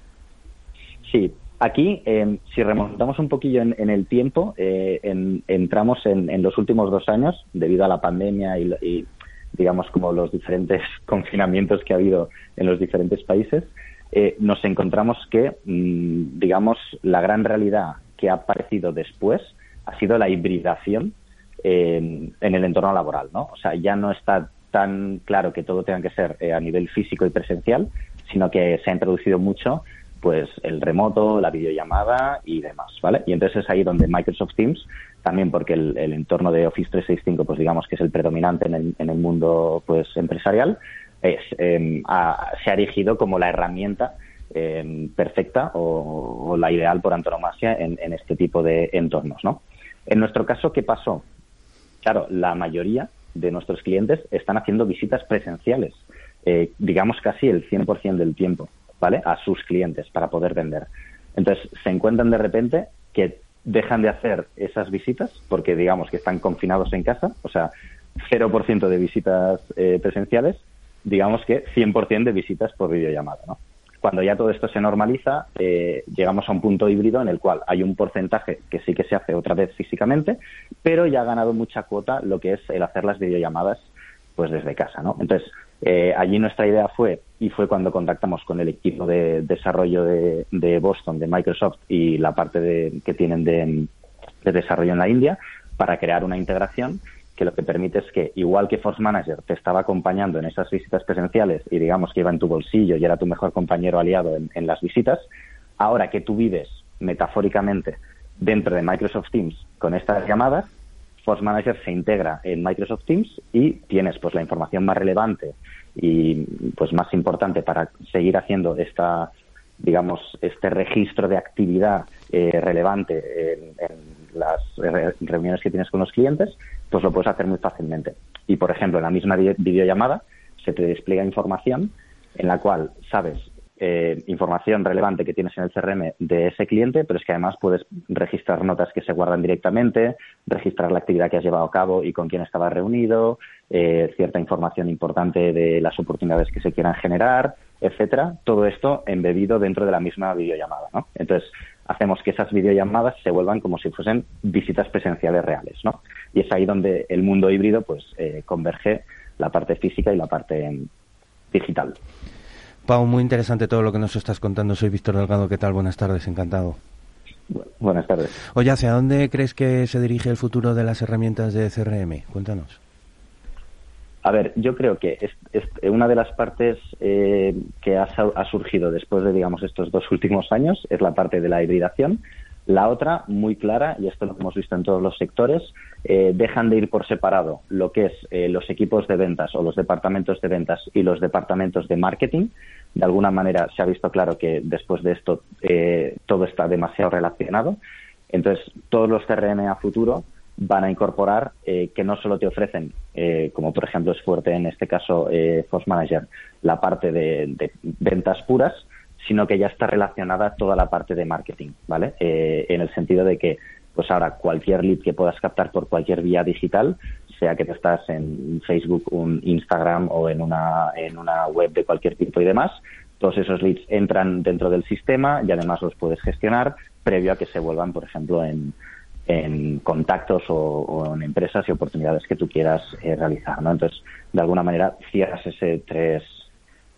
Sí, aquí, si remontamos un poquillo en el tiempo, entramos en los últimos 2 años, debido a la pandemia y digamos, como los diferentes confinamientos que ha habido en los diferentes países, nos encontramos que, digamos, la gran realidad que ha aparecido después ha sido la hibridación en el entorno laboral, ¿no? O sea, ya no está tan claro que todo tenga que ser a nivel físico y presencial, sino que se ha introducido mucho pues el remoto, la videollamada y demás, ¿vale? Y entonces es ahí donde Microsoft Teams, también porque el entorno de Office 365, pues digamos que es el predominante en el mundo pues empresarial, se ha erigido como la herramienta perfecta o la ideal por antonomasia en este tipo de entornos, ¿no? En nuestro caso, ¿qué pasó? Claro, la mayoría de nuestros clientes están haciendo visitas presenciales, digamos casi el 100% del tiempo, ¿vale?, a sus clientes para poder vender. Entonces, se encuentran de repente que dejan de hacer esas visitas porque, digamos, que están confinados en casa, o sea, 0% de visitas presenciales, digamos que 100% de visitas por videollamada, ¿no? Cuando ya todo esto se normaliza, llegamos a un punto híbrido en el cual hay un porcentaje que sí que se hace otra vez físicamente, pero ya ha ganado mucha cuota lo que es el hacer las videollamadas pues desde casa, ¿no? Entonces, allí nuestra idea fue cuando contactamos con el equipo de desarrollo de Boston, de Microsoft, y la parte que tienen de desarrollo en la India, para crear una integración que lo que permite es que, igual que Force Manager te estaba acompañando en esas visitas presenciales y digamos que iba en tu bolsillo y era tu mejor compañero aliado en las visitas, ahora que tú vives metafóricamente dentro de Microsoft Teams con estas llamadas, Force Manager se integra en Microsoft Teams y tienes pues la información más relevante y pues más importante para seguir haciendo este registro de actividad relevante en las reuniones que tienes con los clientes, pues lo puedes hacer muy fácilmente. Y, por ejemplo, en la misma videollamada se te despliega información en la cual sabes información relevante que tienes en el CRM de ese cliente, pero es que además puedes registrar notas que se guardan directamente, registrar la actividad que has llevado a cabo y con quién estabas reunido, cierta información importante de las oportunidades que se quieran generar, etcétera. Todo esto embebido dentro de la misma videollamada, ¿no? Entonces, hacemos que esas videollamadas se vuelvan como si fuesen visitas presenciales reales, ¿no? Y es ahí donde el mundo híbrido pues converge la parte física y la parte digital. Pau, muy interesante todo lo que nos estás contando. Soy Víctor Delgado. ¿Qué tal? Buenas tardes, encantado. Buenas tardes. Oye, ¿hacia dónde crees que se dirige el futuro de las herramientas de CRM? Cuéntanos. A ver, yo creo que es una de las partes que ha surgido después de, digamos, estos 2 últimos años es la parte de la hibridación. La otra, muy clara, y esto lo hemos visto en todos los sectores, dejan de ir por separado lo que es los equipos de ventas o los departamentos de ventas y los departamentos de marketing. De alguna manera se ha visto claro que después de esto todo está demasiado relacionado. Entonces, todos los CRM a futuro van a incorporar que no solo te ofrecen, como por ejemplo es fuerte en este caso Force Manager, la parte de ventas puras, sino que ya está relacionada toda la parte de marketing, ¿vale? En el sentido de que, pues ahora cualquier lead que puedas captar por cualquier vía digital, sea que te estás en Facebook, un Instagram o en una web de cualquier tipo y demás, todos esos leads entran dentro del sistema y además los puedes gestionar previo a que se vuelvan, por ejemplo, en contactos o en empresas y oportunidades que tú quieras realizar, ¿no? Entonces, de alguna manera, cierras ese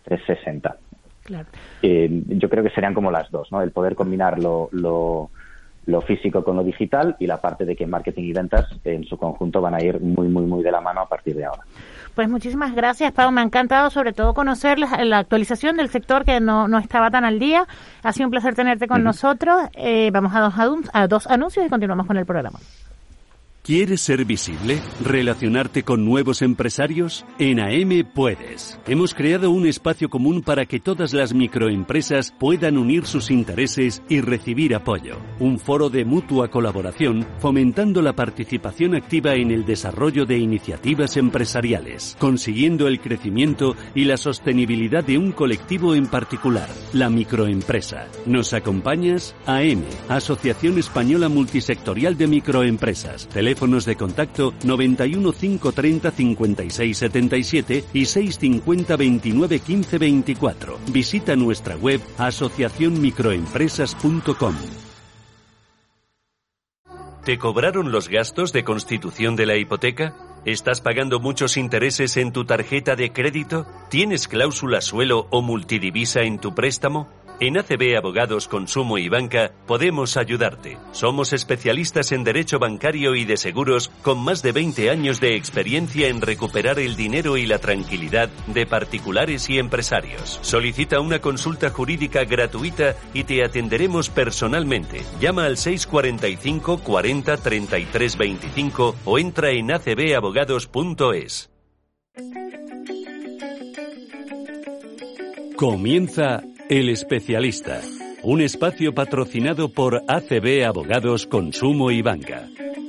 360. Claro. Yo creo que serían como las dos, ¿no? El poder combinar lo lo físico con lo digital, y la parte de que marketing y ventas en su conjunto van a ir muy, muy, muy de la mano a partir de ahora. Pues muchísimas gracias, Pau. Me ha encantado sobre todo conocer la actualización del sector que no estaba tan al día. Ha sido un placer tenerte con nosotros. Vamos a dos anuncios y continuamos con el programa. ¿Quieres ser visible? ¿Relacionarte con nuevos empresarios? En AM puedes. Hemos creado un espacio común para que todas las microempresas puedan unir sus intereses y recibir apoyo. Un foro de mutua colaboración, fomentando la participación activa en el desarrollo de iniciativas empresariales, consiguiendo el crecimiento y la sostenibilidad de un colectivo en particular, la microempresa. ¿Nos acompañas? AM, Asociación Española Multisectorial de Microempresas. Teléfonos de contacto 91 530 56 77 y 650 29 15 24. Visita nuestra web asociacionmicroempresas.com. ¿Te cobraron los gastos de constitución de la hipoteca? ¿Estás pagando muchos intereses en tu tarjeta de crédito? ¿Tienes cláusula suelo o multidivisa en tu préstamo? En ACB Abogados, Consumo y Banca podemos ayudarte. Somos especialistas en derecho bancario y de seguros con más de 20 años de experiencia en recuperar el dinero y la tranquilidad de particulares y empresarios. Solicita una consulta jurídica gratuita y te atenderemos personalmente. Llama al 645 40 33 25 o entra en acbabogados.es. Comienza El Especialista, un espacio patrocinado por ACB Abogados, Consumo y Banca.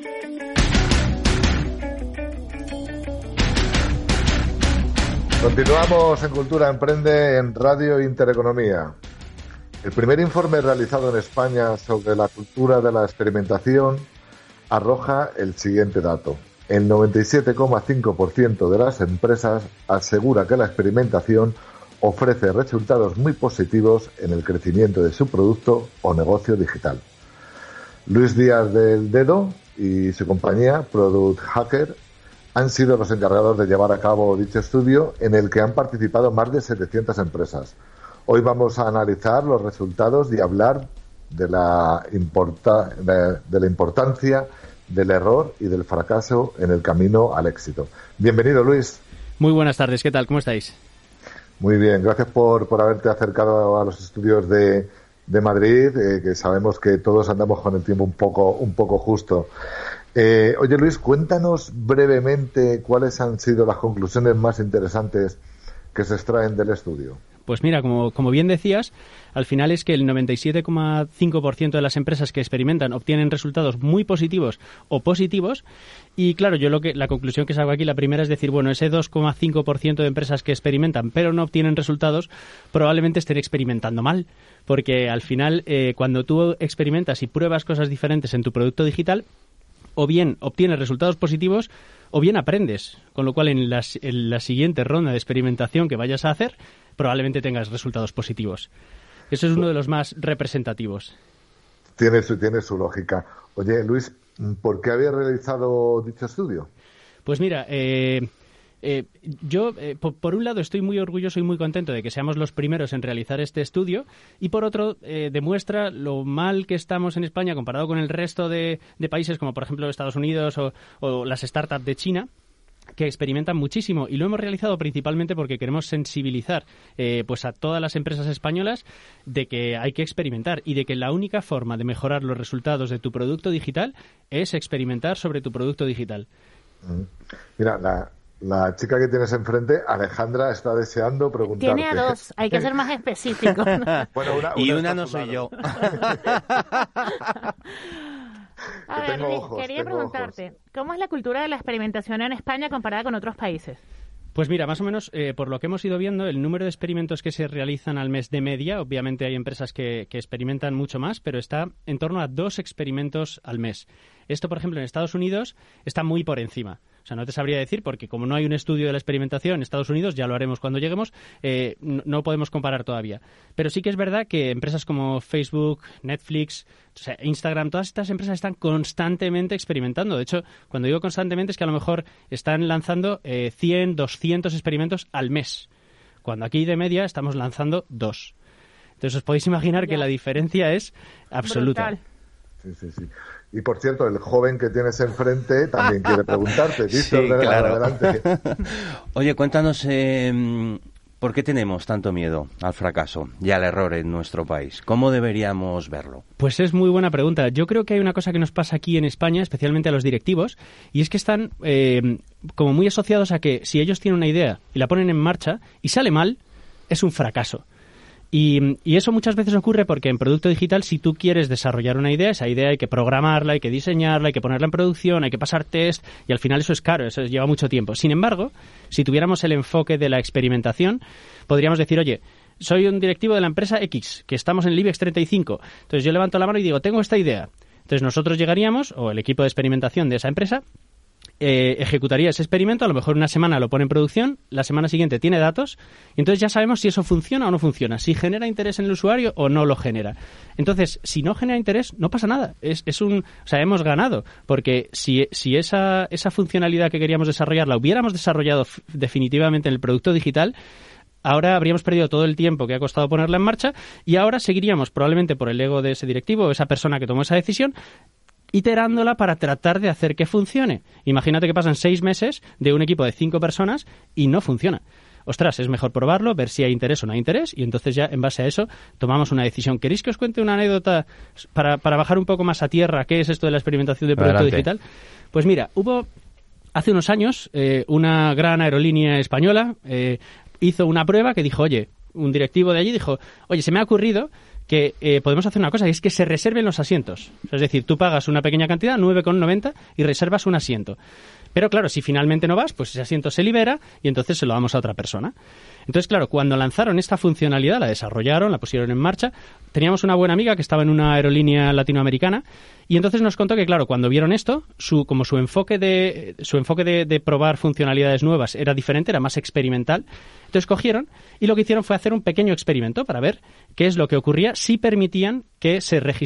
Continuamos en Cultura Emprende en Radio Intereconomía. El primer informe realizado en España sobre la cultura de la experimentación arroja el siguiente dato. El 97,5% de las empresas asegura que la experimentación ofrece resultados muy positivos en el crecimiento de su producto o negocio digital. Luis Díaz del Dedo y su compañía, Product Hacker, han sido los encargados de llevar a cabo dicho estudio en el que han participado más de 700 empresas. Hoy vamos a analizar los resultados y hablar de la importancia del error y del fracaso en el camino al éxito. Bienvenido, Luis. Muy buenas tardes, ¿qué tal? ¿Cómo estáis? Muy bien, gracias por haberte acercado a los estudios de Madrid, que sabemos que todos andamos con el tiempo un poco justo. Oye, Luis, cuéntanos brevemente cuáles han sido las conclusiones más interesantes que se extraen del estudio. Pues mira, como bien decías, al final es que el 97,5% de las empresas que experimentan obtienen resultados muy positivos o positivos. Y claro, yo la conclusión que saco aquí, la primera es decir, bueno, ese 2,5% de empresas que experimentan pero no obtienen resultados, probablemente estén experimentando mal. Porque al final, cuando tú experimentas y pruebas cosas diferentes en tu producto digital, o bien obtienes resultados positivos o bien aprendes. Con lo cual, en la siguiente ronda de experimentación que vayas a hacer, probablemente tengas resultados positivos. Eso es uno de los más representativos. Tiene su lógica. Oye, Luis, ¿por qué habías realizado dicho estudio? Pues mira, yo, por un lado, estoy muy orgulloso y muy contento de que seamos los primeros en realizar este estudio, y por otro, demuestra lo mal que estamos en España comparado con el resto de países, como por ejemplo Estados Unidos o las startups de China, que experimentan muchísimo, y lo hemos realizado principalmente porque queremos sensibilizar pues a todas las empresas españolas de que hay que experimentar y de que la única forma de mejorar los resultados de tu producto digital es experimentar sobre tu producto digital. Mira, la chica que tienes enfrente, Alejandra, está deseando preguntarte. Tiene a dos, hay que ser más específico. Bueno, una no soy yo. A ver, Luis, quería preguntarte, ¿cómo es la cultura de la experimentación en España comparada con otros países? Pues mira, más o menos, por lo que hemos ido viendo, el número de experimentos que se realizan al mes de media, obviamente hay empresas que experimentan mucho más, pero está en torno a 2 experimentos al mes. Esto, por ejemplo, en Estados Unidos está muy por encima. O sea, no te sabría decir, porque como no hay un estudio de la experimentación en Estados Unidos, ya lo haremos cuando lleguemos, no podemos comparar todavía. Pero sí que es verdad que empresas como Facebook, Netflix, o sea, Instagram, todas estas empresas están constantemente experimentando. De hecho, cuando digo constantemente es que a lo mejor están lanzando 100, 200 experimentos al mes, cuando aquí de media estamos lanzando 2. Entonces os podéis imaginar que la diferencia es absoluta. Brutal. Sí. Y por cierto, el joven que tienes enfrente también quiere preguntarte. Víctor, sí, claro. Adelante. Oye, cuéntanos, ¿por qué tenemos tanto miedo al fracaso y al error en nuestro país? ¿Cómo deberíamos verlo? Pues es muy buena pregunta. Yo creo que hay una cosa que nos pasa aquí en España, especialmente a los directivos, y es que están como muy asociados a que si ellos tienen una idea y la ponen en marcha y sale mal, es un fracaso. Y eso muchas veces ocurre porque en producto digital, si tú quieres desarrollar una idea, esa idea hay que programarla, hay que diseñarla, hay que ponerla en producción, hay que pasar test, y al final eso es caro, eso lleva mucho tiempo. Sin embargo, si tuviéramos el enfoque de la experimentación, podríamos decir, oye, soy un directivo de la empresa X, que estamos en el IBEX 35, entonces yo levanto la mano y digo, tengo esta idea. Entonces nosotros llegaríamos, o el equipo de experimentación de esa empresa, ejecutaría ese experimento, a lo mejor una semana lo pone en producción, la semana siguiente tiene datos, y entonces ya sabemos si eso funciona o no funciona, si genera interés en el usuario o no lo genera. Entonces, si no genera interés, no pasa nada. Hemos ganado, porque si esa funcionalidad que queríamos desarrollar la hubiéramos desarrollado definitivamente en el producto digital, ahora habríamos perdido todo el tiempo que ha costado ponerla en marcha y ahora seguiríamos probablemente por el ego de ese directivo o esa persona que tomó esa decisión, iterándola para tratar de hacer que funcione. Imagínate que pasan 6 meses de un equipo de 5 personas y no funciona. Ostras, es mejor probarlo, ver si hay interés o no hay interés, y entonces ya en base a eso tomamos una decisión. ¿Queréis que os cuente una anécdota para bajar un poco más a tierra qué es esto de la experimentación de producto digital? Pues mira, hubo hace unos años una gran aerolínea española hizo una prueba que dijo, oye, un directivo de allí dijo, oye, se me ha ocurrido que podemos hacer una cosa, y es que se reserven los asientos. Es decir, tú pagas una pequeña cantidad, 9,90, y reservas un asiento. Pero claro, si finalmente no vas, pues ese asiento se libera y entonces se lo damos a otra persona. Entonces, claro, cuando lanzaron esta funcionalidad, la desarrollaron, la pusieron en marcha, teníamos una buena amiga que estaba en una aerolínea latinoamericana y entonces nos contó que, claro, cuando vieron esto, su enfoque de probar funcionalidades nuevas era diferente, era más experimental. Entonces cogieron y lo que hicieron fue hacer un pequeño experimento para ver qué es lo que ocurría si permitían que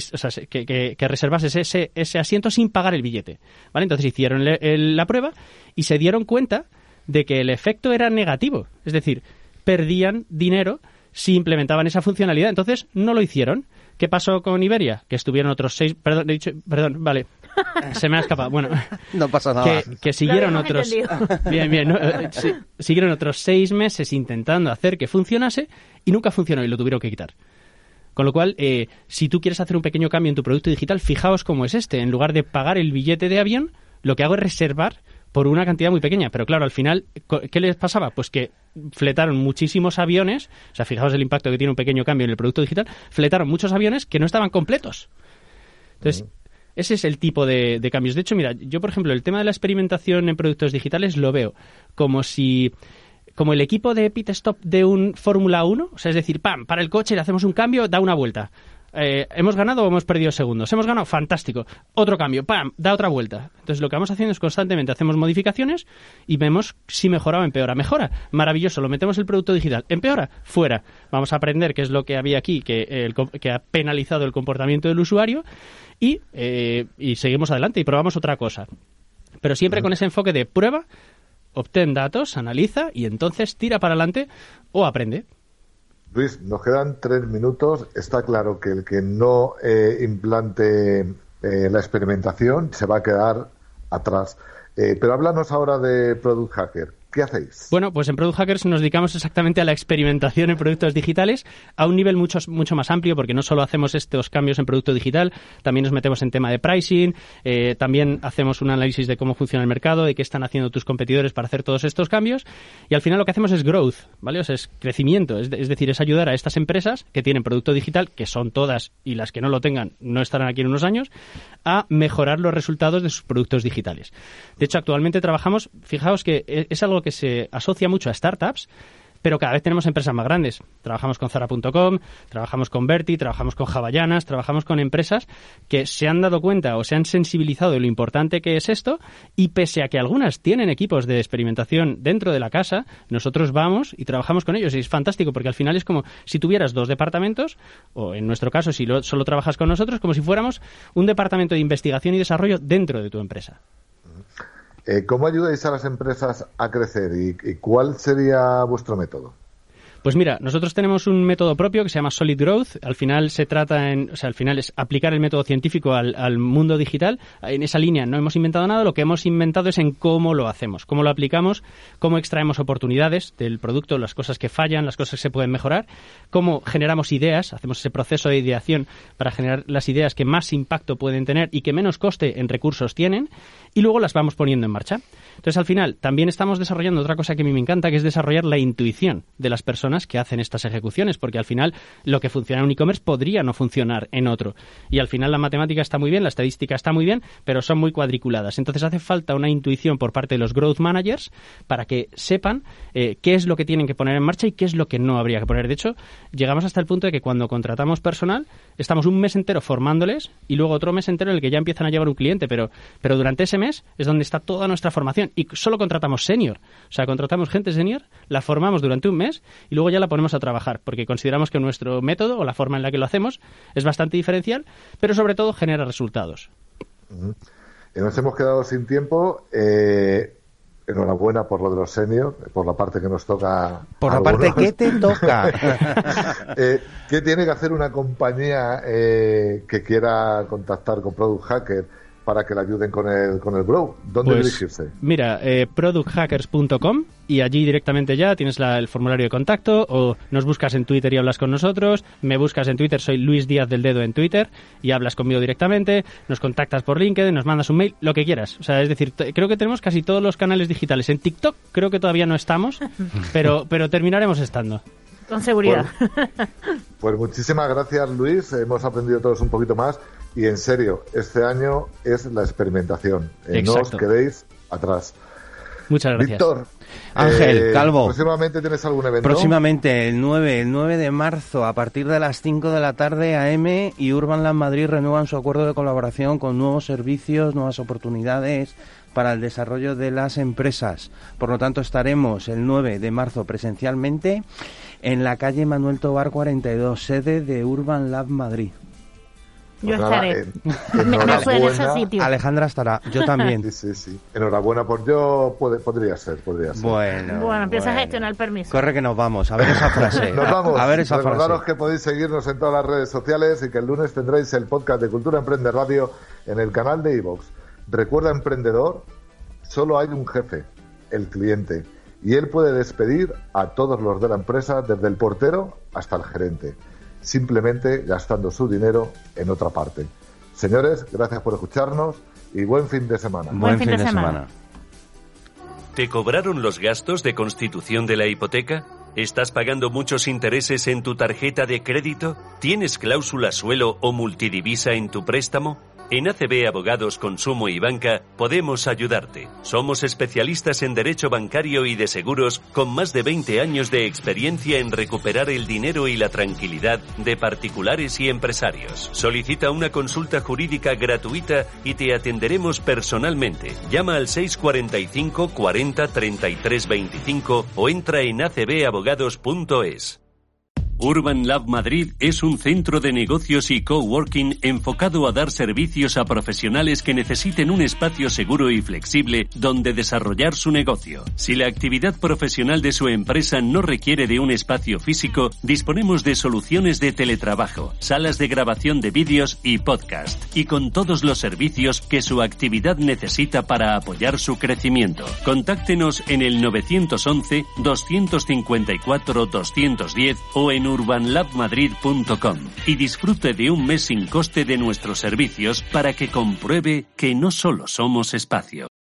que reservases ese asiento sin pagar el billete, ¿vale? Entonces hicieron la prueba y se dieron cuenta de que el efecto era negativo, es decir, perdían dinero si implementaban esa funcionalidad, entonces no lo hicieron. ¿Qué pasó con Iberia? Que estuvieron otros 6... Perdón, vale. Se me ha escapado. Bueno, no pasa nada. Que siguieron otros... Bien, ¿no? Siguieron otros 6 meses intentando hacer que funcionase y nunca funcionó y lo tuvieron que quitar. Con lo cual, si tú quieres hacer un pequeño cambio en tu producto digital, fijaos cómo es este. En lugar de pagar el billete de avión, lo que hago es reservar por una cantidad muy pequeña. Pero claro, al final, ¿qué les pasaba? Pues que fletaron muchísimos aviones, o sea, fijaos el impacto que tiene un pequeño cambio en el producto digital, fletaron muchos aviones que no estaban completos. Entonces, ese es el tipo de cambios. De hecho, mira, yo, por ejemplo, el tema de la experimentación en productos digitales lo veo como el equipo de pit stop de un Fórmula 1, o sea, es decir, ¡pam!, para el coche, le hacemos un cambio, da una vuelta. ¿Hemos ganado o hemos perdido segundos? ¿Hemos ganado? Fantástico. Otro cambio, ¡pam!, da otra vuelta. Entonces lo que vamos haciendo es constantemente hacemos modificaciones y vemos si mejora o empeora. Mejora, maravilloso, lo metemos el producto digital. Empeora, fuera. Vamos a aprender qué es lo que había aquí que ha penalizado el comportamiento del usuario y seguimos adelante y probamos otra cosa. Pero siempre con ese enfoque de prueba, obtén datos, analiza y entonces tira para adelante o aprende. Luis, nos quedan 3 minutos. Está claro que el que no implante la experimentación se va a quedar atrás. Pero háblanos ahora de Product Hacker. ¿Qué hacéis? Bueno, pues en Product Hackers nos dedicamos exactamente a la experimentación en productos digitales a un nivel mucho más amplio, porque no solo hacemos estos cambios en producto digital, también nos metemos en tema de pricing, también hacemos un análisis de cómo funciona el mercado, de qué están haciendo tus competidores para hacer todos estos cambios, y al final lo que hacemos es growth, ¿vale? O sea, es crecimiento, es decir, es ayudar a estas empresas que tienen producto digital, que son todas, y las que no lo tengan no estarán aquí en unos años, a mejorar los resultados de sus productos digitales. De hecho, actualmente trabajamos, fijaos que es algo que se asocia mucho a startups, pero cada vez tenemos empresas más grandes. Trabajamos con Zara.com, trabajamos con Berti, trabajamos con Havaianas, trabajamos con empresas que se han dado cuenta o se han sensibilizado de lo importante que es esto, y pese a que algunas tienen equipos de experimentación dentro de la casa, nosotros vamos y trabajamos con ellos, y es fantástico porque al final es como si tuvieras 2 departamentos, o en nuestro caso si solo trabajas con nosotros, como si fuéramos un departamento de investigación y desarrollo dentro de tu empresa. ¿Cómo ayudáis a las empresas a crecer y cuál sería vuestro método? Pues mira, nosotros tenemos un método propio que se llama Solid Growth. Al final al final es aplicar el método científico al mundo digital. En esa línea no hemos inventado nada, lo que hemos inventado es en cómo lo hacemos, cómo lo aplicamos, cómo extraemos oportunidades del producto, las cosas que fallan, las cosas que se pueden mejorar, cómo generamos ideas, hacemos ese proceso de ideación para generar las ideas que más impacto pueden tener y que menos coste en recursos tienen, y luego las vamos poniendo en marcha. Entonces, al final, también estamos desarrollando otra cosa que a mí me encanta, que es desarrollar la intuición de las personas que hacen estas ejecuciones, porque al final lo que funciona en un e-commerce podría no funcionar en otro. Y al final la matemática está muy bien, la estadística está muy bien, pero son muy cuadriculadas. Entonces hace falta una intuición por parte de los growth managers para que sepan qué es lo que tienen que poner en marcha y qué es lo que no habría que poner. De hecho, llegamos hasta el punto de que cuando contratamos personal, estamos un mes entero formándoles y luego otro mes entero en el que ya empiezan a llevar un cliente, pero durante ese mes es donde está toda nuestra formación. Y solo contratamos senior, o sea, contratamos gente senior, la formamos durante un mes y luego ya la ponemos a trabajar, porque consideramos que nuestro método o la forma en la que lo hacemos es bastante diferencial, pero sobre todo genera resultados. Nos hemos quedado sin tiempo. Enhorabuena por lo de los senior, por la parte que nos toca. Por la parte que te toca. ¿Qué tiene que hacer una compañía que quiera contactar con Product Hacker para que le ayuden con el Grow? ¿Dónde dirigirse? Mira, producthackers.com, y allí directamente ya tienes el formulario de contacto, o nos buscas en Twitter y hablas con nosotros, me buscas en Twitter, soy Luis Díaz del Dedo en Twitter, y hablas conmigo directamente, nos contactas por LinkedIn, nos mandas un mail, lo que quieras. O sea, es decir, creo que tenemos casi todos los canales digitales. En TikTok creo que todavía no estamos, pero terminaremos estando. Con seguridad. Pues muchísimas gracias, Luis. Hemos aprendido todos un poquito más. Y en serio, este año es la experimentación. No os quedéis atrás. Muchas gracias. Víctor. Ángel, Calvo. ¿Próximamente tienes algún evento? Próximamente, el 9 de marzo, a partir de las 5 de la tarde, AM y Urban Lab Madrid renuevan su acuerdo de colaboración con nuevos servicios, nuevas oportunidades para el desarrollo de las empresas. Por lo tanto, estaremos el 9 de marzo presencialmente en la calle Manuel Tobar 42, sede de Urban Lab Madrid. Yo estaré. Me suena ese sitio. Alejandra estará, yo también. Sí. Enhorabuena por yo, podría ser. Bueno, empieza a gestionar el permiso. Corre que nos vamos, a ver esa frase. Nos vamos. A ver esa Recordaros frase. que podéis seguirnos en todas las redes sociales y que el lunes tendréis el podcast de Cultura Emprende Radio en el canal de iVoox. Recuerda, emprendedor, solo hay un jefe, el cliente, y él puede despedir a todos los de la empresa, desde el portero hasta el gerente, simplemente gastando su dinero en otra parte. Señores, gracias por escucharnos y buen fin de semana. Buen fin de semana. ¿Te cobraron los gastos de constitución de la hipoteca? ¿Estás pagando muchos intereses en tu tarjeta de crédito? ¿Tienes cláusula suelo o multidivisa en tu préstamo? En ACB Abogados, Consumo y Banca podemos ayudarte. Somos especialistas en derecho bancario y de seguros con más de 20 años de experiencia en recuperar el dinero y la tranquilidad de particulares y empresarios. Solicita una consulta jurídica gratuita y te atenderemos personalmente. Llama al 645 40 33 25 o entra en acbabogados.es. Urban Lab Madrid es un centro de negocios y coworking enfocado a dar servicios a profesionales que necesiten un espacio seguro y flexible donde desarrollar su negocio. Si la actividad profesional de su empresa no requiere de un espacio físico, disponemos de soluciones de teletrabajo, salas de grabación de vídeos y podcast, y con todos los servicios que su actividad necesita para apoyar su crecimiento. Contáctenos en el 911 254 210 o en urbanlabmadrid.com y disfrute de un mes sin coste de nuestros servicios para que compruebe que no solo somos espacio.